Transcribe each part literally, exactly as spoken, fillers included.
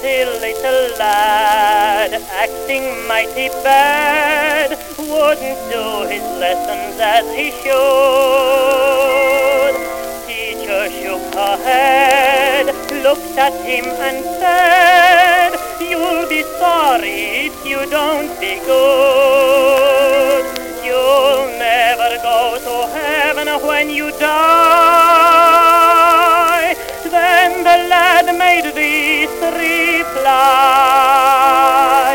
naughty little lad, acting mighty bad, wouldn't do his lessons as he should. Teacher shook her head, looked at him and said, "You'll be sorry if you don't be good. You'll never go to heaven when you die." Then the lad made this reply: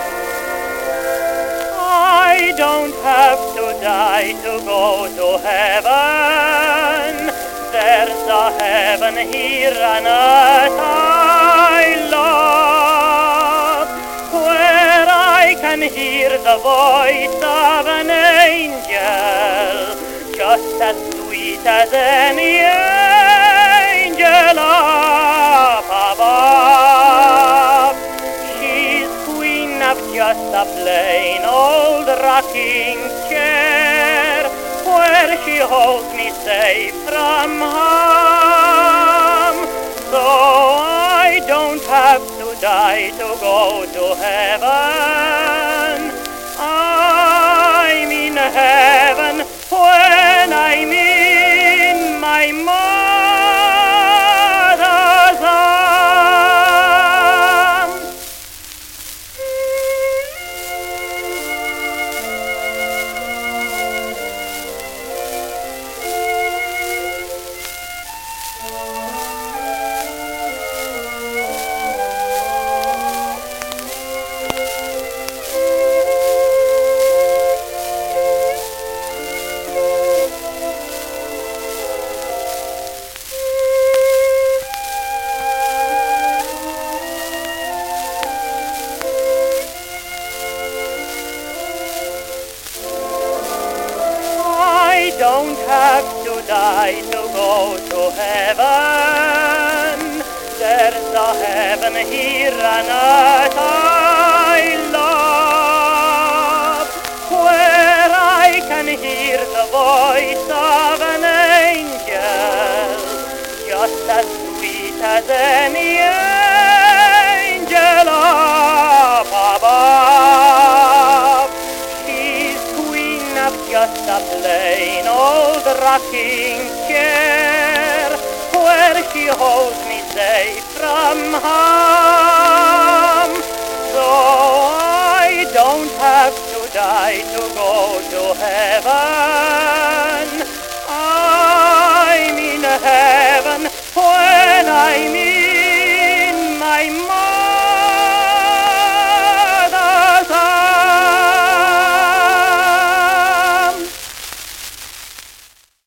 "I don't have to die to go to heaven. There's a heaven here on earth I love, where I can hear the voice of an angel, just as sweet as any angel up above. She's queen of just a plain old rocking chair, where she holds me safe from harm. So I don't have to die to go to heaven. I'm in heaven when I'm in my mother's arms." I don't have to die to go to heaven. There's a heaven here on earth I love, where I can hear the voice of an angel, just as sweet as any angel up above. She's queen of just a plain old rocking chair, where she holds me safe from harm. So I don't have to die to go to heaven.